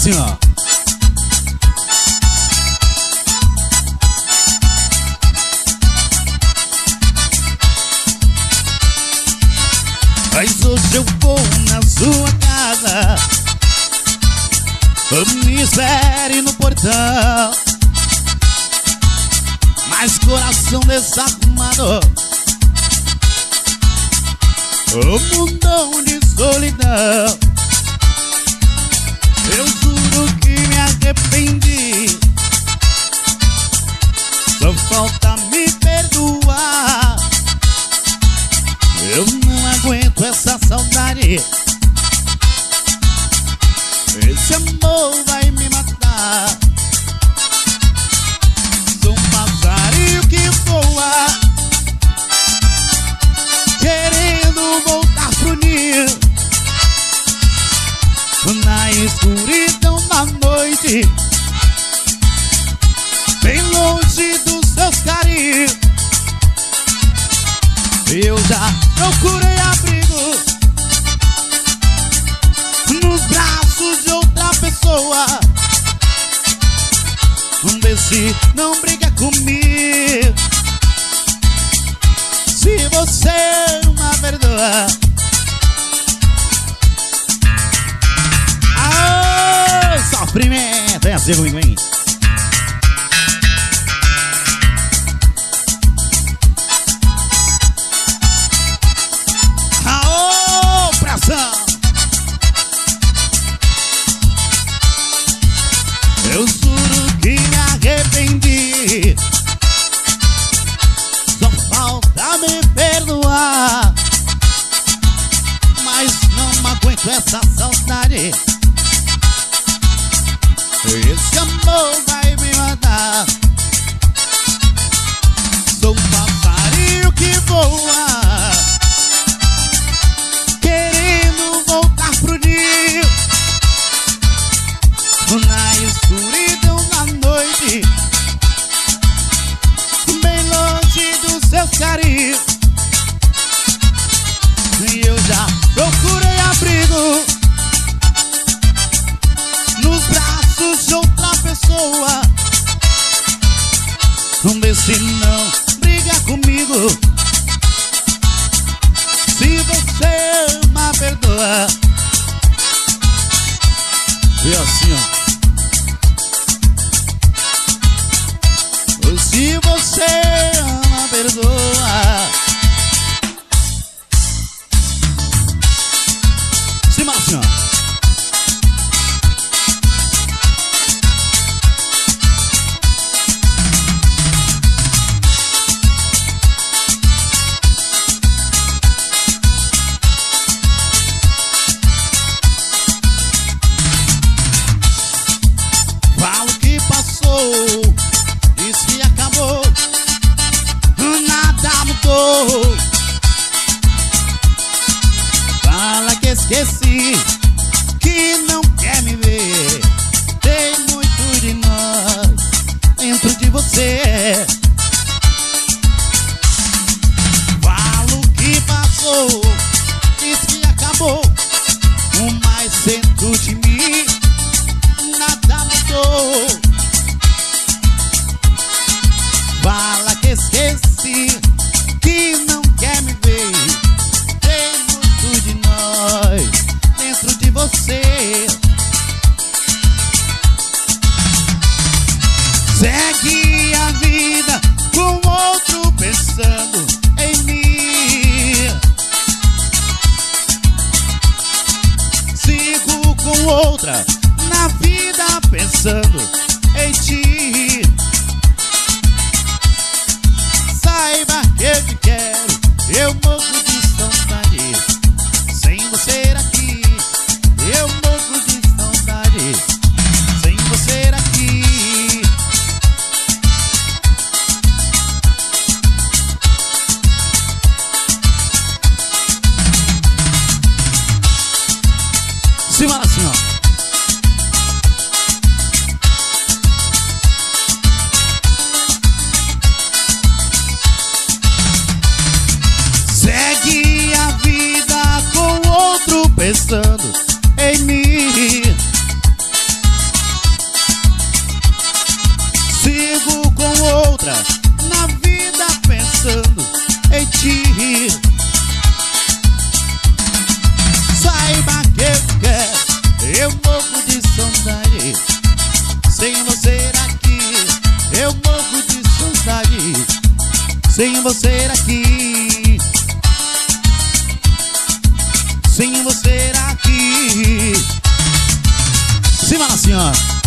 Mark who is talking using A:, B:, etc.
A: assim, ó.
B: Mas hoje eu vou na sua casa, me espere no portão. Mas coração desarrumado, um mundão de solidão. Eu juro que me arrependi, só falta me perdoar. Eu não aguento essa saudade, esse amor vai me matar. Sou um passarinho que voa, querendo voltar pro ninho. Na escuridão da noite, bem longe dos seus carinhos. Eu já procurei abrigo nos braços de outra pessoa. Vê se não briga comigo, se você não perdoa. Aô, sofrimento, é assim comigo, hein? Eu juro que me arrependi, só falta me perdoar. Mas não aguento essa saudade, esse amor vai me matar. Sou um passarinho que voa, querendo voltar pro ninho. Na escuridão da noite, bem longe dos seus carinhos. E eu já procurei abrigo nos braços de outra pessoa. Vê se não briga comigo, se você me perdoa.
A: E assim, ó.
B: Se você ama, perdoa.
A: Se assim, ó.
B: Fala o que passou, diz que acabou, nada mudou. Fala que esqueci, que não quer me ver. Tem muito de nós dentro de você. Fala o que passou, diz que acabou, mas dentro de mim nada mudou. Fala que esqueci, que não quer me ver. Tem muito de nós dentro de você. Segue a vida com outro pensando em mim. Sigo com outra na vida pensando em ti. Saiba que eu te quero, eu morro de saudade. Sem você aqui, eu morro de saudade. Sem você aqui.
A: Simbora assim, ó.
B: Segue a vida com outro pensando em mim. sem você aqui, sem você aqui.
A: Cima, senhora.